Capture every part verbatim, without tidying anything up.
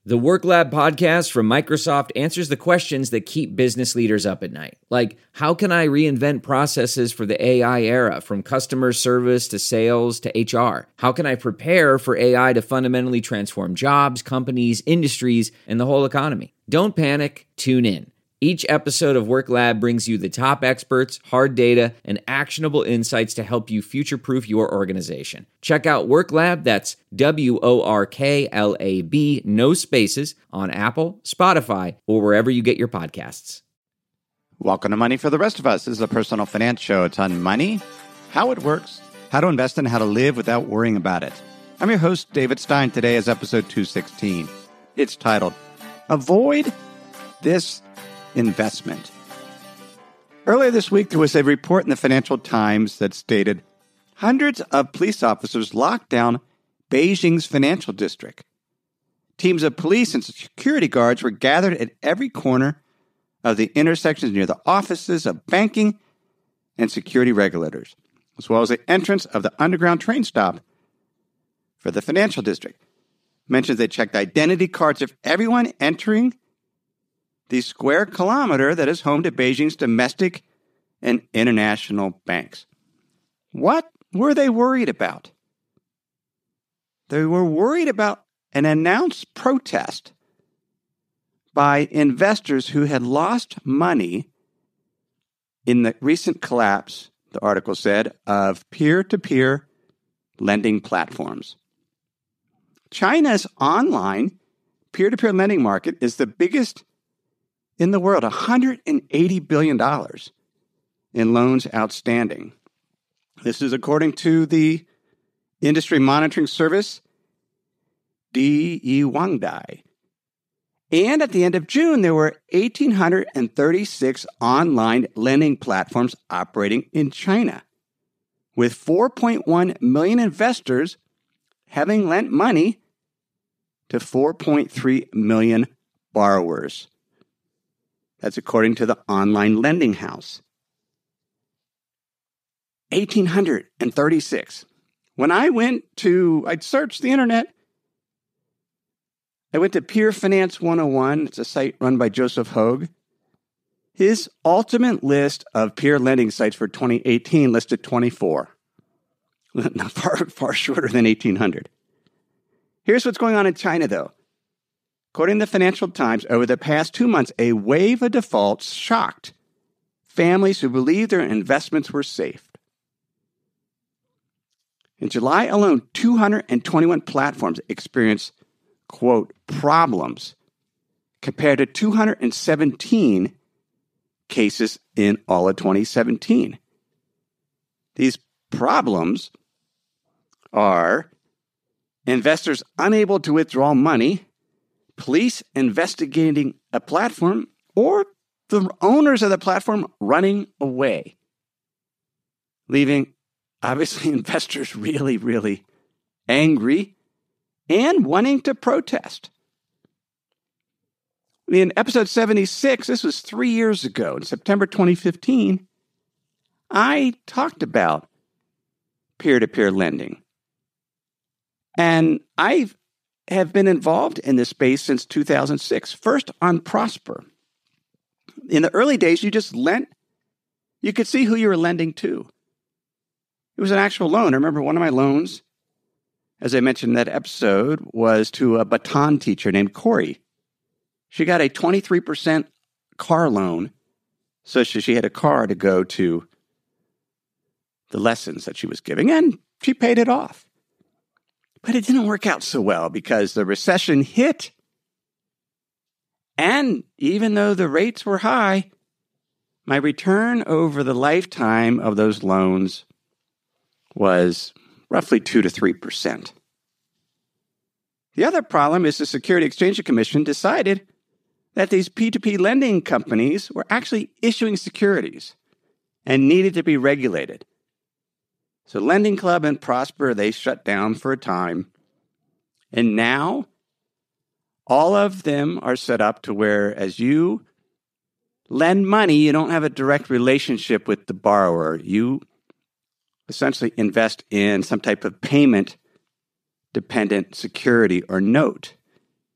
The Work Lab podcast from Microsoft answers the questions that keep business leaders up at night. Like, how can I reinvent processes for the A I era, from customer service to sales to H R? How can I prepare for A I to fundamentally transform jobs, companies, industries, and the whole economy? Don't panic, tune in. Each episode of Work Lab brings you the top experts, hard data, and actionable insights to help you future-proof your organization. Check out Work Lab, that's W O R K L A B, no spaces, on Apple, Spotify, or wherever you get your podcasts. Welcome to Money for the Rest of Us. This is a personal finance show. It's on money, how it works, how to invest, and how to live without worrying about it. I'm your host, David Stein. Today is episode two sixteen. It's titled, Avoid This Investment. Earlier this week, there was a report in the Financial Times that stated hundreds of police officers locked down Beijing's financial district. Teams of police and security guards were gathered at every corner of the intersections near the offices of banking and security regulators, as well as the entrance of the underground train stop for the financial district. Mentions they checked identity cards of everyone entering the square kilometer that is home to Beijing's domestic and international banks. What were they worried about? They were worried about an announced protest by investors who had lost money in the recent collapse, the article said, of peer-to-peer lending platforms. China's online peer-to-peer lending market is the biggest in the world, one hundred eighty billion dollars in loans outstanding. This is according to the industry monitoring service, Diyuandai. And at the end of June, there were one thousand eight hundred thirty-six online lending platforms operating in China, with four point one million investors having lent money to four point three million borrowers. That's according to the online lending house. one thousand eight hundred thirty-six. When I went to, I searched the internet. I went to Peer Finance one oh one. It's a site run by Joseph Hogue. His ultimate list of peer lending sites for twenty eighteen listed twenty-four. Not far, far shorter than eighteen hundred. Here's what's going on in China, though. According to the Financial Times, over the past two months, a wave of defaults shocked families who believed their investments were safe. In July alone, two hundred twenty-one platforms experienced, quote, problems, compared to two hundred seventeen cases in all of twenty seventeen. These problems are investors unable to withdraw money, police investigating a platform, or the owners of the platform running away, leaving, obviously, investors really, really angry and wanting to protest. In episode seventy-six, this was three years ago, in September twenty fifteen, I talked about peer-to-peer lending. And I've have been involved in this space since two thousand six, first on Prosper. In the early days, you just lent. You could see who you were lending to. It was an actual loan. I remember one of my loans, as I mentioned in that episode, was to a baton teacher named Corey. She got a twenty-three percent car loan, so she had a car to go to the lessons that she was giving, and she paid it off. But it didn't work out so well because the recession hit. And even though the rates were high, my return over the lifetime of those loans was roughly two to three percent. The other problem is the Securities and Exchange Commission decided that these P two P lending companies were actually issuing securities and needed to be regulated. So Lending Club and Prosper, they shut down for a time. And now, all of them are set up to where as you lend money, you don't have a direct relationship with the borrower. You essentially invest in some type of payment-dependent security or note.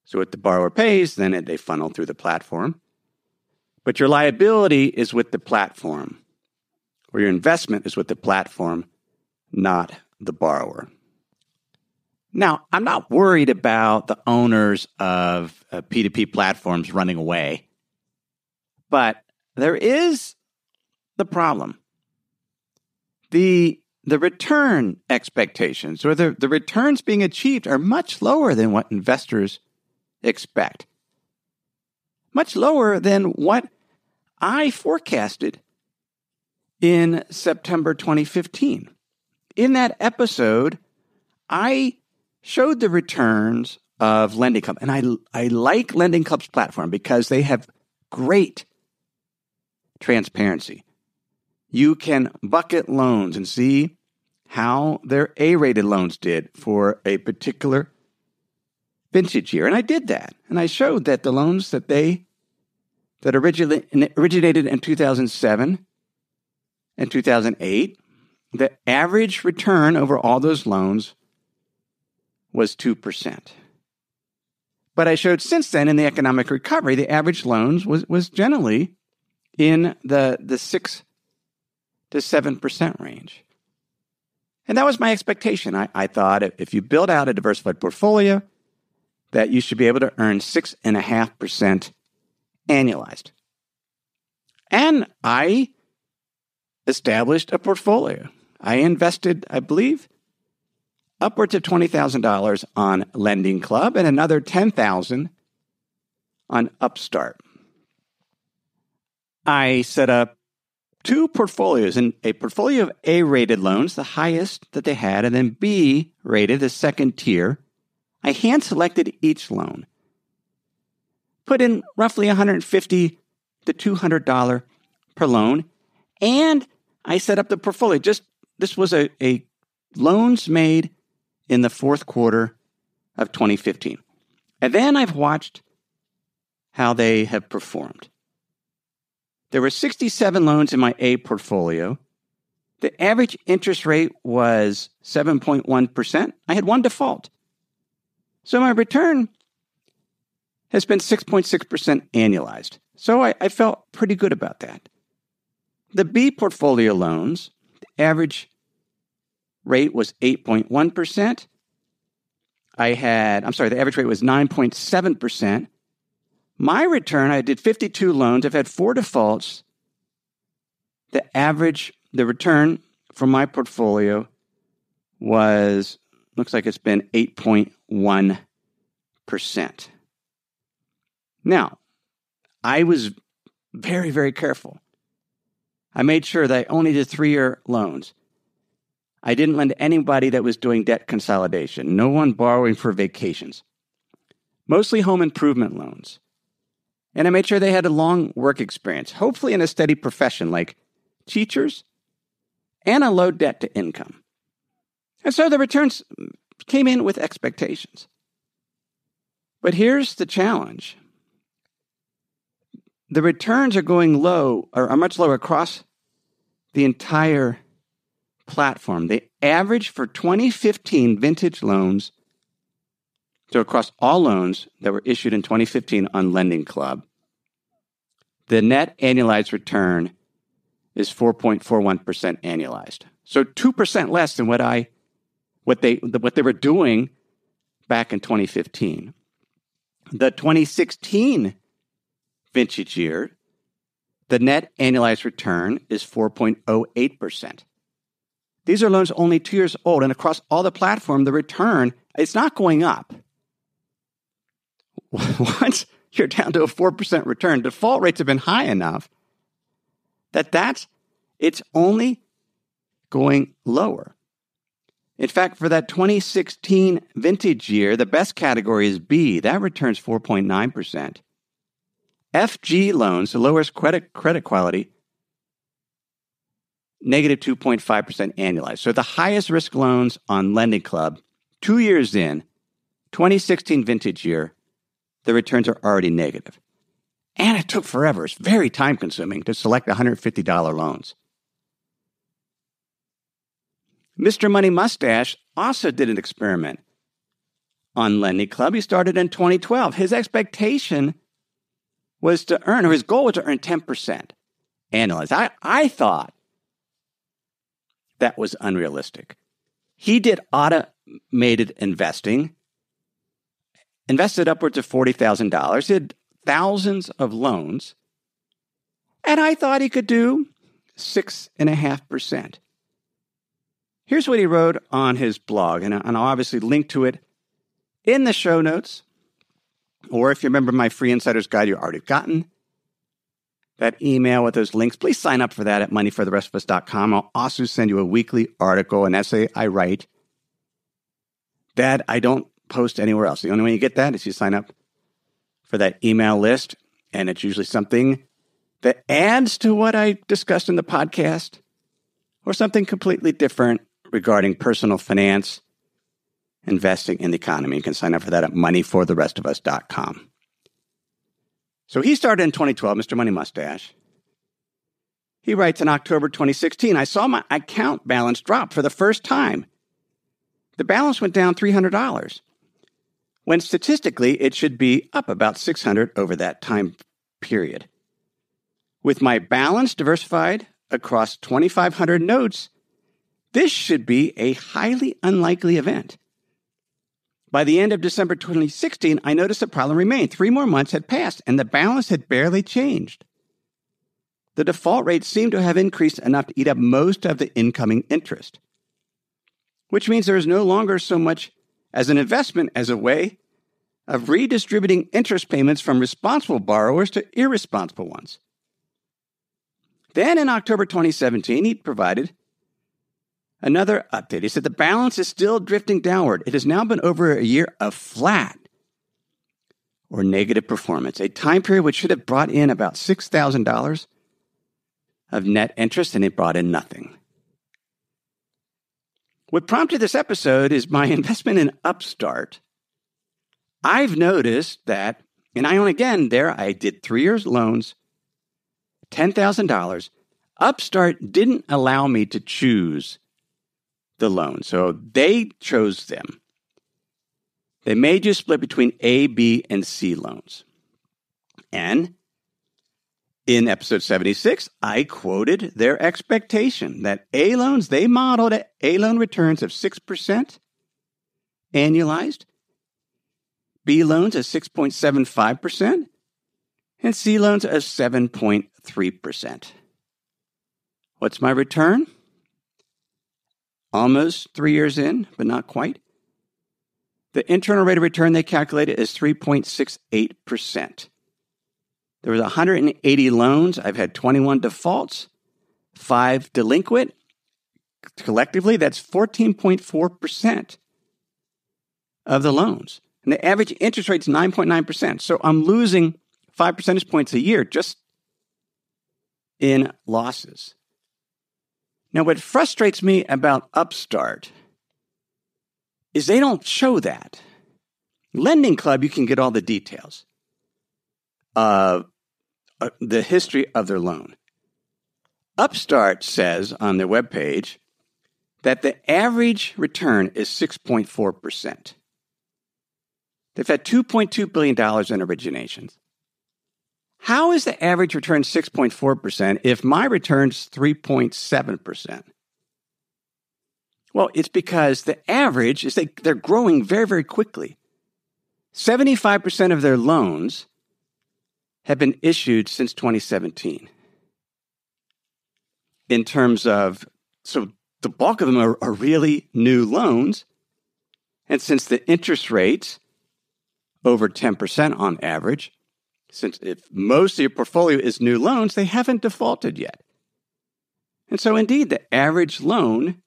So what the borrower pays, then it, they funnel through the platform. But your liability is with the platform, or your investment is with the platform, not the borrower. Now, I'm not worried about the owners of uh, P two P platforms running away, but there is the problem. The, the return expectations, or the, the returns being achieved, are much lower than what investors expect. Much lower than what I forecasted in September twenty fifteen. In that episode, I showed the returns of Lending Club. And I, I like Lending Club's platform because they have great transparency. You can bucket loans and see how their A-rated loans did for a particular vintage year. And I did that. And I showed that the loans that they that originated, originated in two thousand seven and two thousand eight, the average return over all those loans was two percent. But I showed since then in the economic recovery, the average loans was, was generally in the, the six to seven percent range. And that was my expectation. I, I thought if you build out a diversified portfolio, that you should be able to earn six point five percent annualized. And I established a portfolio. I invested, I believe, upwards of twenty thousand dollars on Lending Club and another ten thousand dollars on Upstart. I set up two portfolios, and a portfolio of A-rated loans, the highest that they had, and then B-rated, the second tier. I hand-selected each loan, put in roughly one hundred fifty dollars to two hundred dollars per loan, and I set up the portfolio. Just this was a, a loans made in the fourth quarter of twenty fifteen. And then I've watched how they have performed. There were sixty-seven loans in my A portfolio. The average interest rate was seven point one percent. I had one default. So my return has been six point six percent annualized. So I, I felt pretty good about that. The B portfolio loans, the average rate was eight point one percent. I had, I'm sorry, the average rate was nine point seven percent. My return, I did fifty-two loans. I've had four defaults. The average, the return from my portfolio was, looks like it's been eight point one percent. Now, I was very, very careful. I made sure that I only did three-year loans. I didn't lend to anybody that was doing debt consolidation. No one borrowing for vacations. Mostly home improvement loans. And I made sure they had a long work experience, hopefully in a steady profession like teachers, and a low debt to income. And so the returns came in with expectations. But here's the challenge. The returns are going low, or are much lower across the entire platform. The average for twenty fifteen vintage loans, so across all loans that were issued in twenty fifteen on Lending Club, the net annualized return is four point four one percent annualized. So two percent less than what I what they what they were doing back in twenty fifteen. The twenty sixteen vintage year, the net annualized return is four point zero eight percent. These are loans only two years old, and across all the platform, the return, it's not going up. Once you're down to a four percent return, default rates have been high enough that that's, it's only going lower. In fact, for that twenty sixteen vintage year, the best category is B. That returns four point nine percent. F G loans, the lowest credit credit quality, negative two point five percent annualized. So the highest risk loans on Lending Club, two years in, twenty sixteen vintage year, the returns are already negative. And it took forever. It's very time consuming to select one hundred fifty dollars loans. Mister Money Mustache also did an experiment on Lending Club. He started in twenty twelve. His expectation was to earn, or his goal was to earn ten percent annualized. I, I thought that was unrealistic. He did automated investing, invested upwards of forty thousand dollars, did thousands of loans, and I thought he could do six point five percent. Here's what he wrote on his blog, and I'll obviously link to it in the show notes, or if you remember my free insider's guide, you've already gotten that email with those links. Please sign up for that at money for the rest of us dot com. I'll also send you a weekly article, an essay I write that I don't post anywhere else. The only way you get that is you sign up for that email list, and it's usually something that adds to what I discussed in the podcast or something completely different regarding personal finance, investing in the economy. You can sign up for that at money for the rest of us dot com. So he started in twenty twelve, Mister Money Mustache. He writes in October twenty sixteen, I saw my account balance drop for the first time. The balance went down three hundred dollars, when statistically it should be up about six hundred dollars over that time period. With my balance diversified across twenty-five hundred notes, this should be a highly unlikely event. By the end of December twenty sixteen, I noticed the problem remained. Three more months had passed, and the balance had barely changed. The default rate seemed to have increased enough to eat up most of the incoming interest, which means there is no longer so much as an investment as a way of redistributing interest payments from responsible borrowers to irresponsible ones. Then in October twenty seventeen, he provided another update. He said the balance is still drifting downward. It has now been over a year of flat or negative performance, a time period which should have brought in about six thousand dollars of net interest, and it brought in nothing. What prompted this episode is my investment in Upstart. I've noticed that, and I own again there, I did three years loans, ten thousand dollars. Upstart didn't allow me to choose the loan, so they chose them. They made you split between A, B, and C loans. And in episode seventy-six, I quoted their expectation that A loans, they modeled at A loan returns of six percent annualized, B loans at six point seven five percent, and C loans at seven point three percent. What's my return? Almost three years in, but not quite. The internal rate of return they calculated is three point six eight percent. There was one hundred eighty loans. I've had twenty-one defaults, five delinquent. Collectively, that's fourteen point four percent of the loans. And the average interest rate is nine point nine percent. So I'm losing five percentage points a year just in losses. Now, what frustrates me about Upstart is they don't show that. Lending Club, you can get all the details of uh, the history of their loan. Upstart says on their webpage that the average return is six point four percent. They've had two point two billion dollars in originations. How is the average return six point four percent if my return's three point seven percent? Well, it's because the average is they, they're growing very, very quickly. seventy-five percent of their loans have been issued since twenty seventeen. In terms of, so the bulk of them are, are really new loans. And since the interest rates over ten percent on average, since if most of your portfolio is new loans, they haven't defaulted yet. And so indeed, the average loan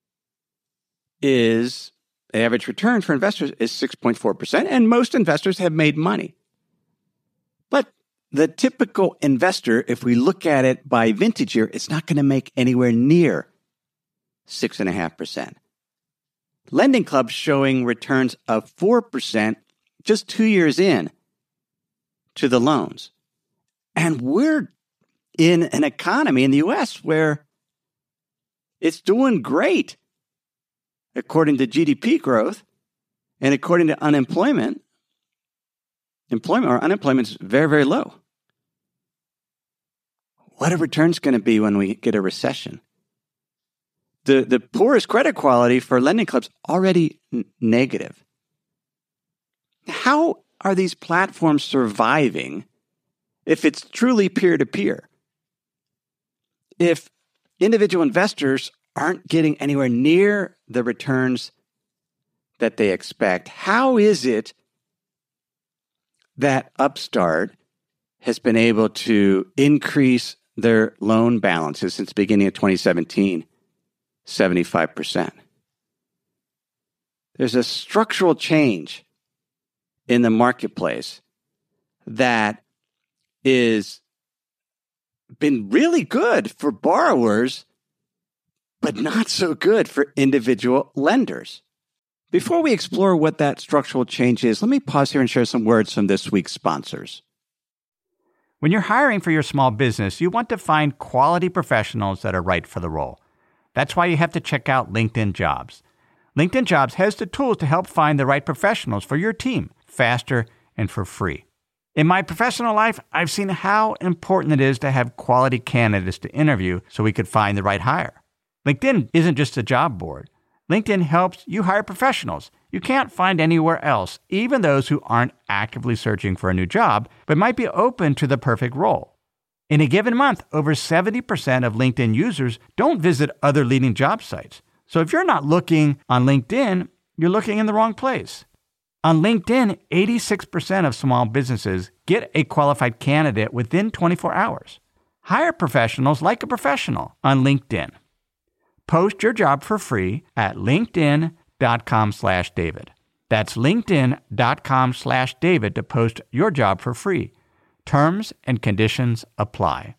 is, the average return for investors is six point four percent, and most investors have made money. But the typical investor, if we look at it by vintage year, it's not going to make anywhere near six point five percent. Lending Club's showing returns of four percent just two years in to the loans. And we're in an economy in the U S where it's doing great according to G D P growth. And according to unemployment, employment or unemployment is very, very low. What are returns going to be when we get a recession? The, the poorest credit quality for lending clubs already n- negative. How are these platforms surviving if it's truly peer-to-peer? If individual investors aren't getting anywhere near the returns that they expect, how is it that Upstart has been able to increase their loan balances since the beginning of twenty seventeen, seventy-five percent? There's a structural change in the marketplace that is been really good for borrowers, but not so good for individual lenders. Before we explore what that structural change is, let me pause here and share some words from this week's sponsors. When you're hiring for your small business, you want to find quality professionals that are right for the role. That's why you have to check out LinkedIn Jobs. LinkedIn Jobs has the tools to help find the right professionals for your team faster and for free. In my professional life, I've seen how important it is to have quality candidates to interview so we could find the right hire. LinkedIn isn't just a job board. LinkedIn helps you hire professionals you can't find anywhere else, even those who aren't actively searching for a new job, but might be open to the perfect role. In a given month, over seventy percent of LinkedIn users don't visit other leading job sites. So if you're not looking on LinkedIn, you're looking in the wrong place. On LinkedIn, eighty-six percent of small businesses get a qualified candidate within twenty-four hours. Hire professionals like a professional on LinkedIn. Post your job for free at linkedin.com slash David. That's linkedin.com slash David to post your job for free. Terms and conditions apply.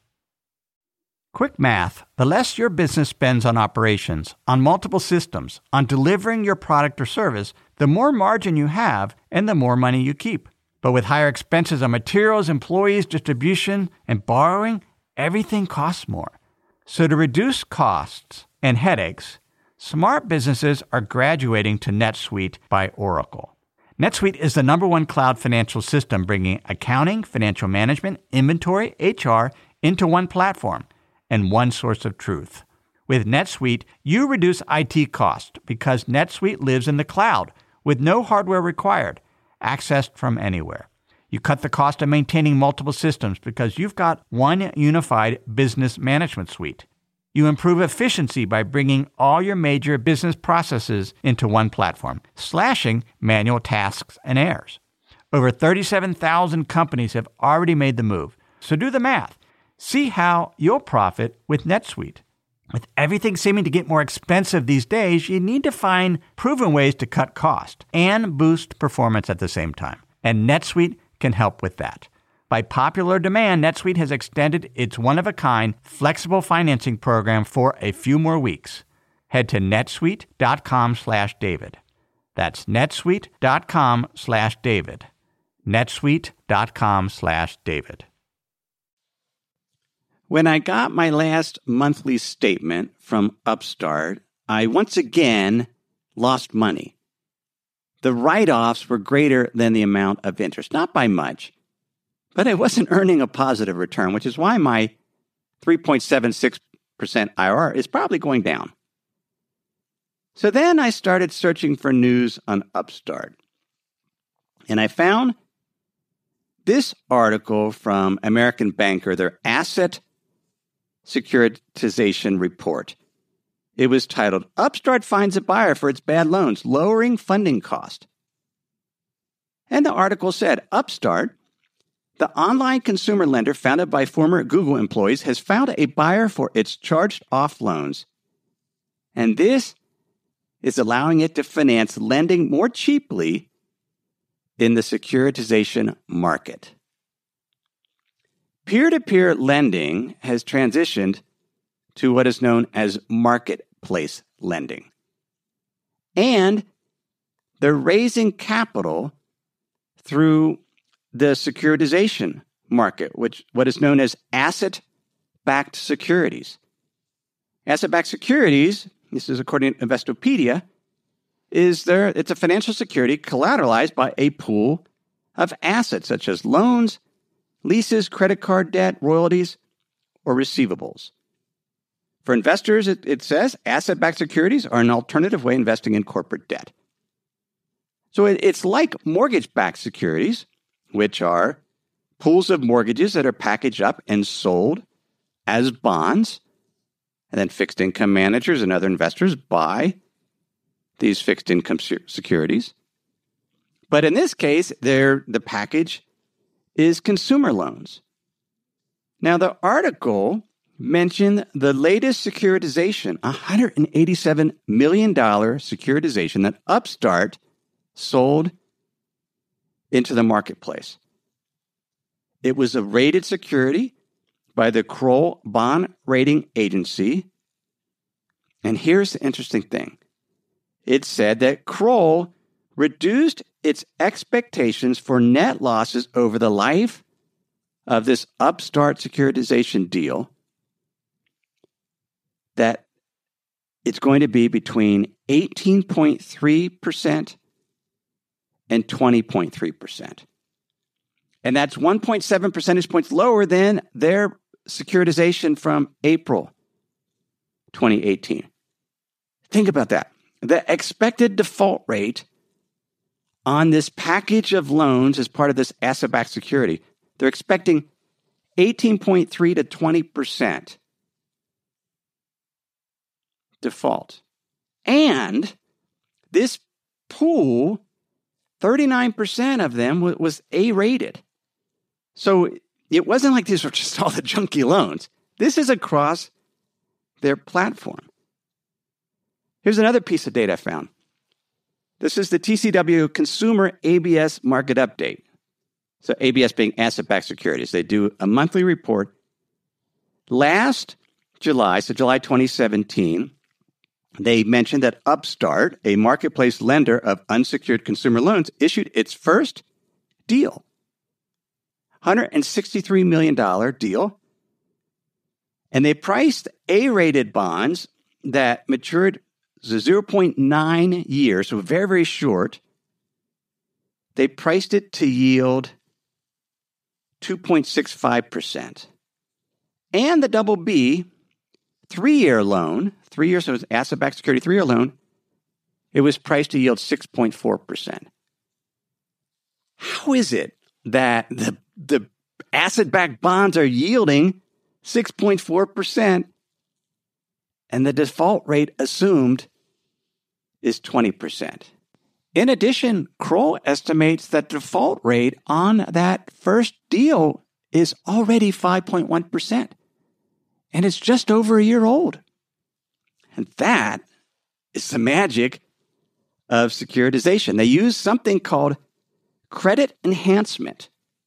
Quick math. The less your business spends on operations, on multiple systems, on delivering your product or service, the more margin you have and the more money you keep. But with higher expenses on materials, employees, distribution, and borrowing, everything costs more. So to reduce costs and headaches, smart businesses are graduating to NetSuite by Oracle. NetSuite is the number one cloud financial system bringing accounting, financial management, inventory, H R into one platform and one source of truth. With NetSuite, you reduce I T costs because NetSuite lives in the cloud with no hardware required, accessed from anywhere. You cut the cost of maintaining multiple systems because you've got one unified business management suite. You improve efficiency by bringing all your major business processes into one platform, slashing manual tasks and errors. Over thirty-seven thousand companies have already made the move. So do the math. See how you'll profit with NetSuite. With everything seeming to get more expensive these days, you need to find proven ways to cut cost and boost performance at the same time. And NetSuite can help with that. By popular demand, NetSuite has extended its one-of-a-kind flexible financing program for a few more weeks. Head to netsuite.com slash David. That's netsuite.com slash David. netsuite.com slash David. When I got my last monthly statement from Upstart, I once again lost money. The write-offs were greater than the amount of interest, not by much. But I wasn't earning a positive return, which is why my three point seven six percent I R R is probably going down. So then I started searching for news on Upstart. And I found this article from American Banker, their Asset Securitization Report. It was titled, Upstart Finds a Buyer for Its Bad Loans, Lowering Funding Cost. And the article said, Upstart, the online consumer lender founded by former Google employees, has found a buyer for its charged-off loans. And this is allowing it to finance lending more cheaply in the securitization market. Peer-to-peer lending has transitioned to what is known as marketplace lending. And they're raising capital through the securitization market, which what is known as asset-backed securities. Asset-backed securities, this is according to Investopedia, is there, it's a financial security collateralized by a pool of assets such as loans, leases, credit card debt, royalties, or receivables. For investors, it, it says asset-backed securities are an alternative way of investing in corporate debt. So it, it's like mortgage-backed securities, which are pools of mortgages that are packaged up and sold as bonds, and then fixed income managers and other investors buy these fixed income securities. But in this case, they're, the package is consumer loans. Now, the article mentioned the latest securitization, a one hundred eighty-seven million dollars securitization that Upstart sold into the marketplace. It was a rated security by the Kroll Bond Rating Agency. And here's the interesting thing. It said that Kroll reduced its expectations for net losses over the life of this Upstart securitization deal, that it's going to be between eighteen point three percent and twenty point three percent. And that's one point seven percentage points lower than their securitization from April twenty eighteen. Think about that. The expected default rate on this package of loans as part of this asset-backed security, they're expecting eighteen point three to twenty percent default. And this pool, thirty-nine percent of them was A-rated. So it wasn't like these were just all the junky loans. This is across their platform. Here's another piece of data I found. This is the T C W Consumer A B S Market Update. So A B S being asset-backed securities. They do a monthly report. Last July, so July twenty seventeen, they mentioned that Upstart, a marketplace lender of unsecured consumer loans, issued its first deal. one hundred sixty-three million dollars deal. And they priced A-rated bonds that matured zero point nine years, so very, very short. They priced it to yield two point six five percent. And the double B, three-year loan, three years, so it was asset-backed security, three-year loan, it was priced to yield six point four percent. How is it that the, the asset-backed bonds are yielding six point four percent and the default rate assumed is twenty percent? In addition, Kroll estimates that default rate on that first deal is already five point one percent, and it's just over a year old. And that is the magic of securitization. They use something called credit enhancement.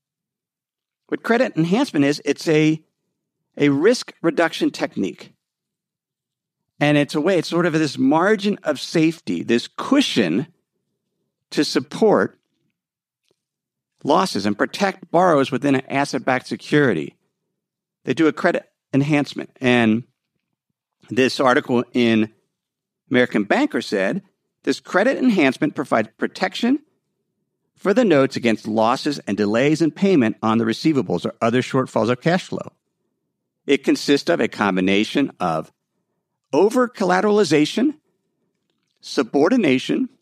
What credit enhancement is, it's a, a risk reduction technique. And it's a way, it's sort of this margin of safety, this cushion to support losses and protect borrowers within an asset-backed security. They do a credit enhancement. And this article in American Banker said, this credit enhancement provides protection for the notes against losses and delays in payment on the receivables or other shortfalls of cash flow. It consists of a combination of over-collateralization, subordination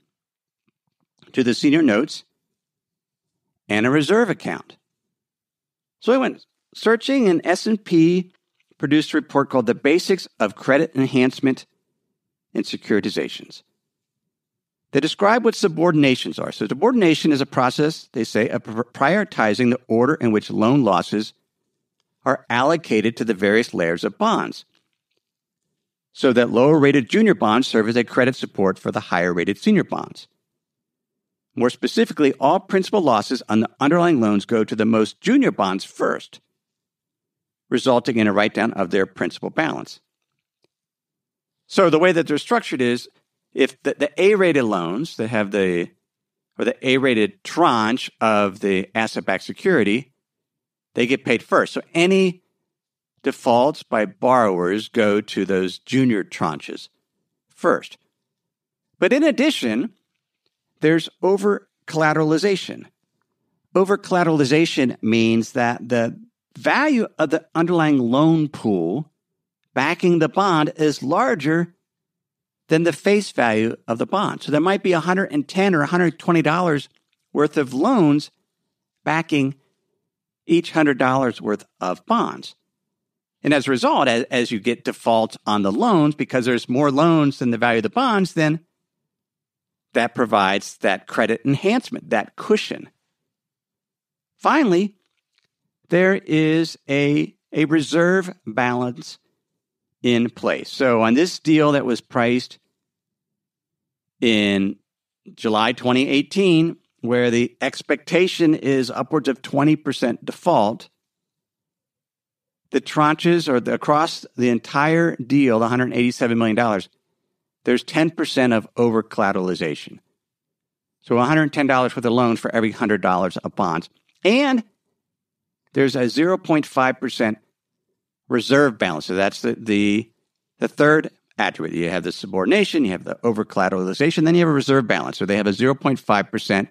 to the senior notes, and a reserve account. So I went searching, and S and P produced a report called The Basics of Credit Enhancement in Securitizations. They describe what subordinations are. So subordination is a process, they say, of prioritizing the order in which loan losses are allocated to the various layers of bonds, so that lower-rated junior bonds serve as a credit support for the higher-rated senior bonds. More specifically, all principal losses on the underlying loans go to the most junior bonds first, resulting in a write-down of their principal balance. So the way that they're structured is, if the, the A-rated loans that have the, or the A-rated tranche of the asset-backed security, they get paid first. So any defaults by borrowers go to those junior tranches first. But in addition, there's over-collateralization. Over-collateralization means that the value of the underlying loan pool backing the bond is larger than the face value of the bond. So there might be one hundred ten dollars or one hundred twenty dollars worth of loans backing each one hundred dollars worth of bonds. And as a result, as, as you get defaults on the loans, because there's more loans than the value of the bonds, then that provides that credit enhancement, that cushion. Finally, there is a, a reserve balance in place. So on this deal that was priced in July twenty eighteen, where the expectation is upwards of twenty percent default, the tranches or the, across the entire deal, the one hundred eighty-seven million dollars, there's ten percent of over-collateralization. So one hundred ten dollars worth of loans for every one hundred dollars of bonds. And there's a zero point five percent reserve balance. So that's the, the, the third attribute. You have the subordination, you have the over-collateralization, then you have a reserve balance. So they have a zero point five percent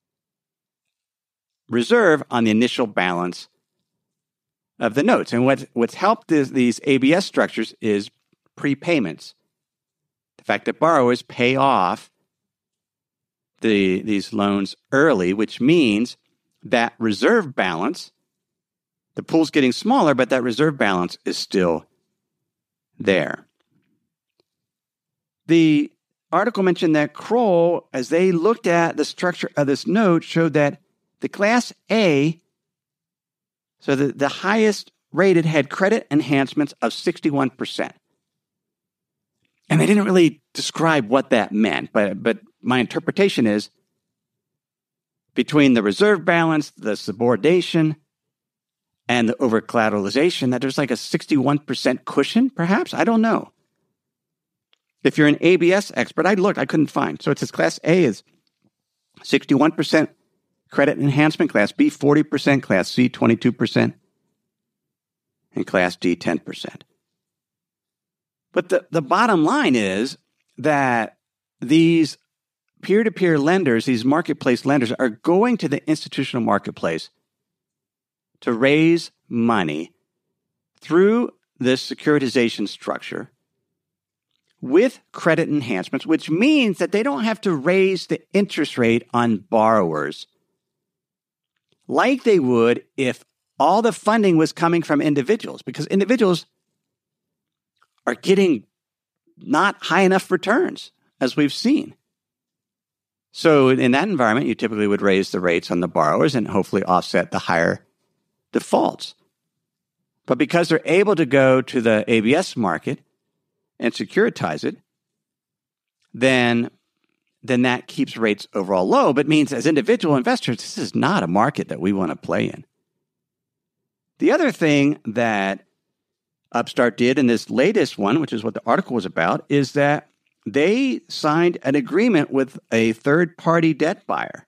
reserve on the initial balance of the notes. And what, what's helped is these A B S structures is prepayments. The fact that borrowers pay off the, these loans early, which means that reserve balance, the pool's getting smaller, but that reserve balance is still there. The article mentioned that Kroll, as they looked at the structure of this note, showed that the Class A, so the, the highest rated, had credit enhancements of sixty-one percent. And they didn't really describe what that meant, but, but my interpretation is between the reserve balance, the subordination, and the over-collateralization, that there's like a sixty-one percent cushion, perhaps? I don't know. If you're an A B S expert, I looked, I couldn't find. So it says Class A is sixty-one percent credit enhancement, Class B forty percent, Class C twenty-two percent, and Class D ten percent. But the, the bottom line is that these peer-to-peer lenders, these marketplace lenders, are going to the institutional marketplace to raise money through this securitization structure with credit enhancements, which means that they don't have to raise the interest rate on borrowers like they would if all the funding was coming from individuals, because individuals are getting not high enough returns, as we've seen. So in that environment, you typically would raise the rates on the borrowers and hopefully offset the higher defaults. But because they're able to go to the A B S market and securitize it, then, then that keeps rates overall low, but means as individual investors, this is not a market that we want to play in. The other thing that Upstart did in this latest one, which is what the article was about, is that they signed an agreement with a third-party debt buyer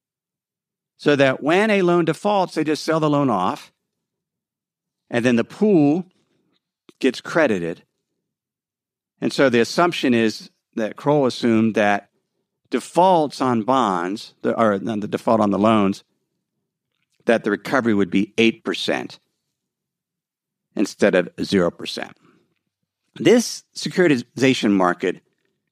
so that when a loan defaults, they just sell the loan off, and then the pool gets credited. And so the assumption is that Kroll assumed that defaults on bonds, or the default on the loans, that the recovery would be eight percent instead of zero percent. This securitization market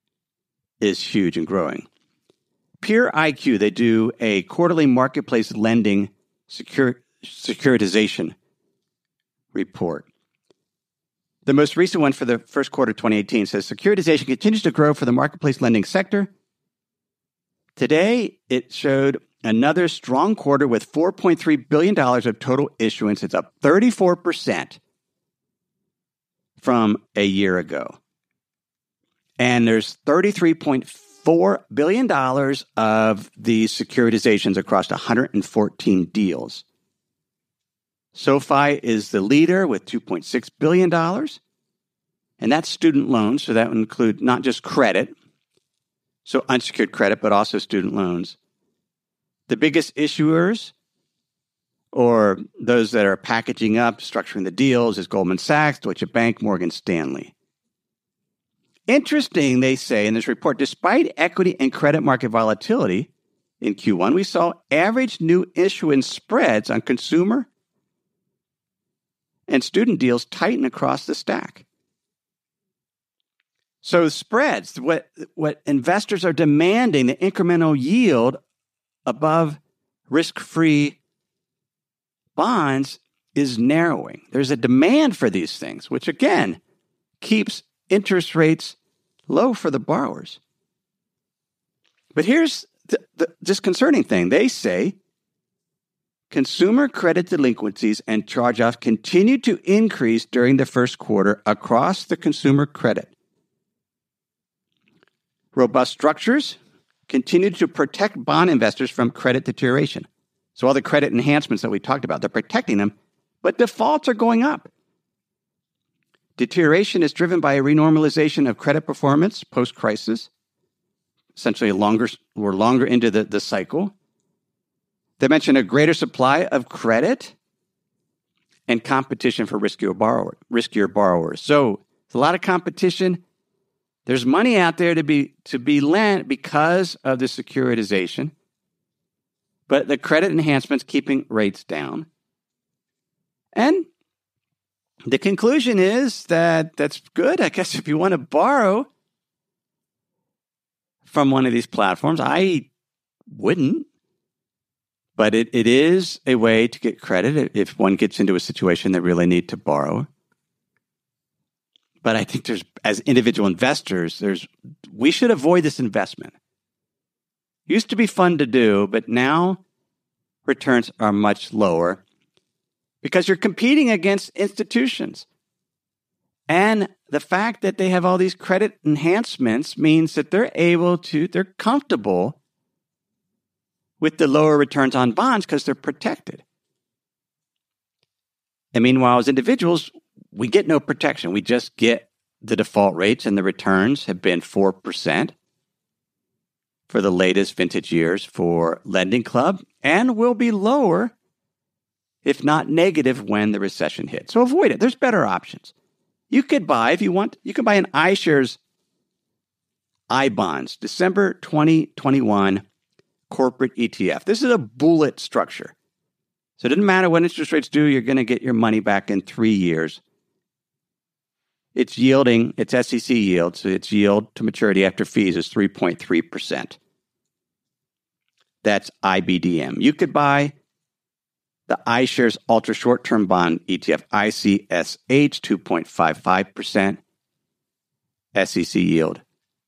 is huge and growing. Peer I Q, they do a quarterly marketplace lending secur- securitization report. The most recent one for the first quarter of twenty eighteen says securitization continues to grow for the marketplace lending sector. Today, it showed another strong quarter with four point three billion dollars of total issuance. It's up thirty-four percent from a year ago. And there's thirty-three point four billion dollars of these securitizations across one hundred fourteen deals. SoFi is the leader with two point six billion dollars, and that's student loans, so that would include not just credit, so unsecured credit, but also student loans. The biggest issuers, or those that are packaging up, structuring the deals, is Goldman Sachs, Deutsche Bank, Morgan Stanley. Interesting, they say in this report, despite equity and credit market volatility in Q one, we saw average new issuance spreads on consumer and student deals tighten across the stack. So spreads, what, what investors are demanding, the incremental yield above risk-free bonds is narrowing. There's a demand for these things, which again keeps interest rates low for the borrowers. But here's the, the disconcerting thing. They say consumer credit delinquencies and charge-offs continued to increase during the first quarter across the consumer credit. Robust structures continued to protect bond investors from credit deterioration. So all the credit enhancements that we talked about, they're protecting them, but defaults are going up. Deterioration is driven by a renormalization of credit performance post-crisis. Essentially, longer, we're longer into the, the cycle. They mentioned a greater supply of credit and competition for riskier, borrower, riskier borrowers. So there's a lot of competition. There's money out there to be to be lent because of the securitization, but the credit enhancements keeping rates down. And the conclusion is that that's good. I guess if you want to borrow from one of these platforms, I wouldn't. But it, it is a way to get credit if one gets into a situation they really need to borrow. But I think there's, as individual investors, there's we should avoid this investment. Used to be fun to do, but now returns are much lower because you're competing against institutions. And the fact that they have all these credit enhancements means that they're able to, they're comfortable with the lower returns on bonds because they're protected. And meanwhile, as individuals, we get no protection. We just get the default rates, and the returns have been four percent for the latest vintage years for Lending Club, and will be lower, if not negative, when the recession hits. So avoid it. There's better options. You could buy, if you want, you can buy an iShares iBonds, December twenty twenty-one corporate E T F. This is a bullet structure. So it doesn't matter what interest rates do, you're going to get your money back in three years. It's yielding, it's S E C yield, so its yield to maturity after fees is three point three percent. That's I B D M. You could buy the iShares Ultra Short-Term Bond E T F, I C S H, two point five five percent S E C yield.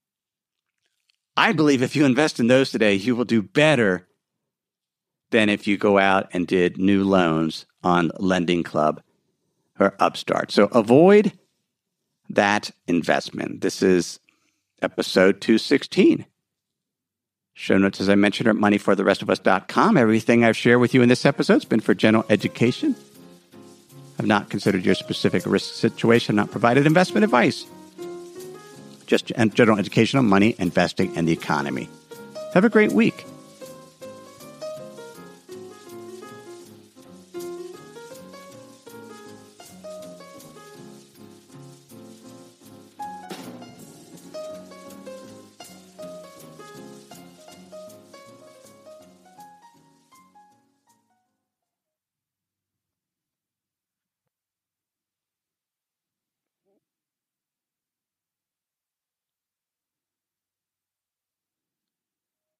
I believe if you invest in those today, you will do better than if you go out and did new loans on Lending Club or Upstart. So avoid that investment. This is episode two sixteen. Show notes, as I mentioned, are at money for the rest of us dot com. Everything I've shared with you in this episode has been for general education. I've not considered your specific risk situation, not provided investment advice. Just general education on money, investing, and the economy. Have a great week.